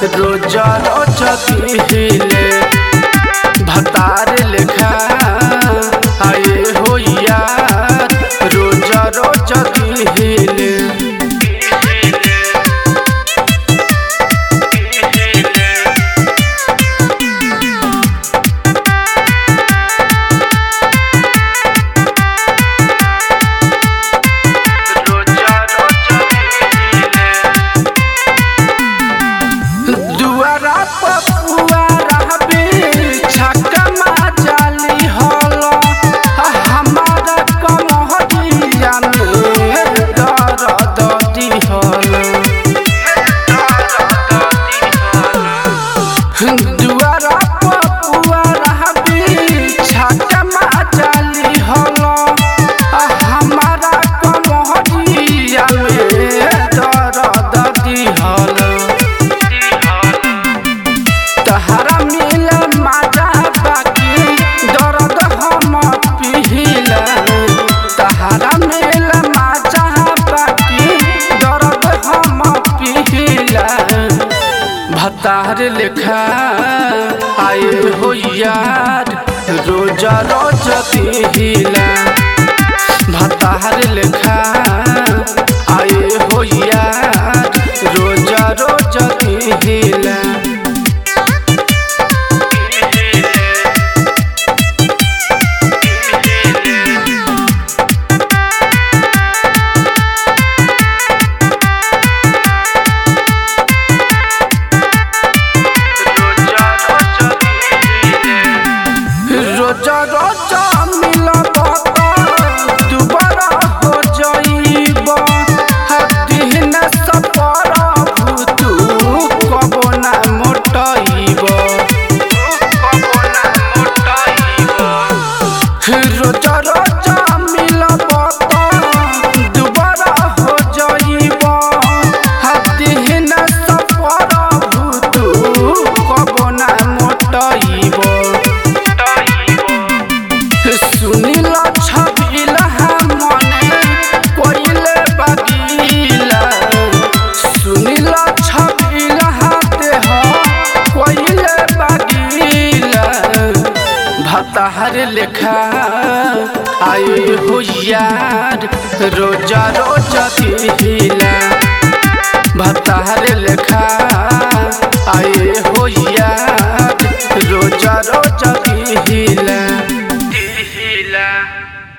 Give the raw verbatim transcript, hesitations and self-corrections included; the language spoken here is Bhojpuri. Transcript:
रोजा रोजा दिहिले भतार लेखा आए हो यार रोजा रोजा दिहिले दुआरा पपुआ रहबी छाका माचाली हलो हमारा कमहरिया में दर्द दिहलो तहरा मिल माजा बाकी दर्द हम पिहिला तहरा मिल माजा बाकी दर्द हम पिहिला भतार लेखा आए हो यार रोजा रोजा दिहिला भतार लेखा आए हो यार रोजा रोजा दिहिला रोजा रोजा मिलब दुबारा हो जाइब दिन सपर भूतू कबो ना मोटाइब रोजा रोजा मिलब दुबारा हो जाइब दिन सपर भूतू कबो ना मोटाइब सुनीला छबिला मने कोइले बगीला सुनीला छबिला देह कोइले बगीला भतार लेखा आए हो यार रोजा रोजा दिहिला भतार लेखा आए हो यार।